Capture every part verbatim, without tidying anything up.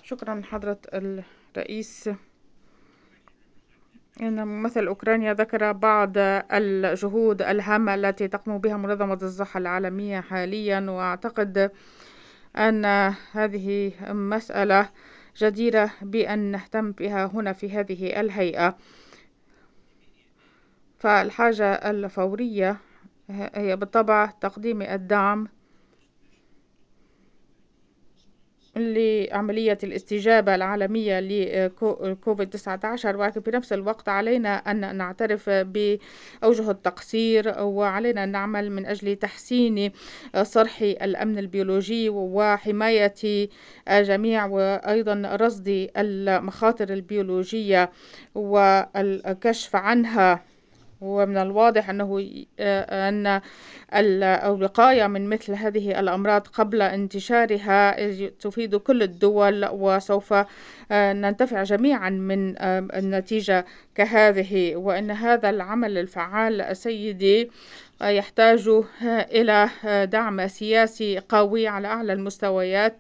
شكرا حضرة الرئيس. إن ممثل أوكرانيا ذكر بعض الجهود الهامة التي تقوم بها منظمة الصحة العالمية حاليا، وأعتقد أن هذه مسألة جديرة بأن نهتم بها هنا في هذه الهيئة. فالحاجة الفورية هي بالطبع تقديم الدعم لعملية الاستجابة العالمية لكوفيد تسعة عشر، ولكن في نفس الوقت علينا أن نعترف بأوجه التقصير، وعلينا أن نعمل من أجل تحسين صرح الأمن البيولوجي وحماية الجميع، وأيضا رصد المخاطر البيولوجية والكشف عنها. ومن الواضح أنه أن الوقاية من مثل هذه الأمراض قبل انتشارها تفيد كل الدول، وسوف ننتفع جميعا من النتيجة كهذه. وأن هذا العمل الفعال سيدي يحتاج إلى دعم سياسي قوي على أعلى المستويات،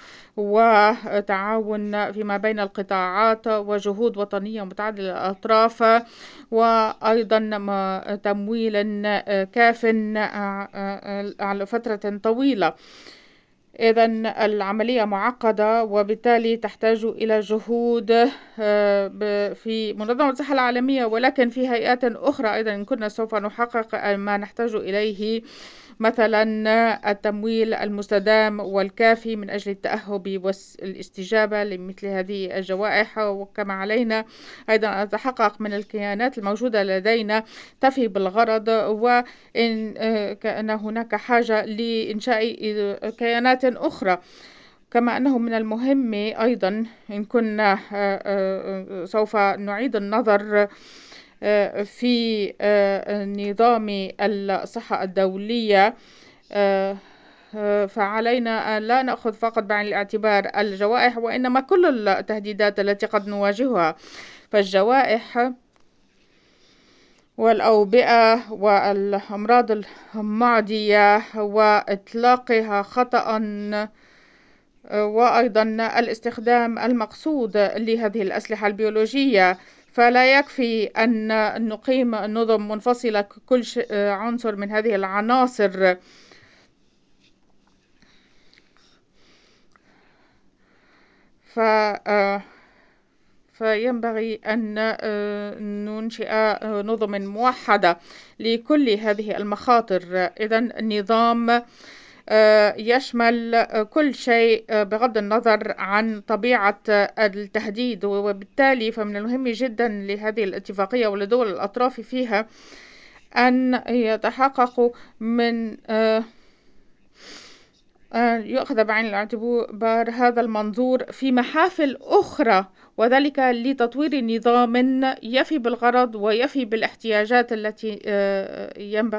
وتعاون فيما بين القطاعات، وجهود وطنية متعددة الأطراف، وأيضا تمويل كاف على فترة طويلة. إذن العملية معقدة، وبالتالي تحتاج إلى جهود في منظمة الصحة العالمية، ولكن في هيئات أخرى أيضا إن كنا سوف نحقق ما نحتاج إليه، مثلا التمويل المستدام والكافي من أجل التأهب والاستجابة لمثل هذه الجوائح. وكما علينا أيضا أن نتحقق من الكيانات الموجودة لدينا تفي بالغرض، وإن كان هناك حاجة لإنشاء كيانات أخرى. كما أنه من المهم أيضا إن كنا سوف نعيد النظر في نظام الصحة الدولية، فعلينا أن لا نأخذ فقط بعين الاعتبار الجوائح، وإنما كل التهديدات التي قد نواجهها. فالجوائح والأوبئة والأمراض المعدية وإطلاقها خطأ، وأيضا الاستخدام المقصود لهذه الأسلحة البيولوجية، فلا يكفي أن نقيم نظم منفصلة كل عنصر من هذه العناصر. ف فينبغي أن ننشئ نظم موحدة لكل هذه المخاطر. إذن النظام يشمل كل شيء بغض النظر عن طبيعة التهديد، وبالتالي فمن المهم جدا لهذه الاتفاقية ولدول الأطراف فيها أن يتحققوا من يؤخذ بعين الاعتبار هذا المنظور في محافل أخرى، وذلك لتطوير نظام يفي بالغرض ويفي بالاحتياجات التي ينبغي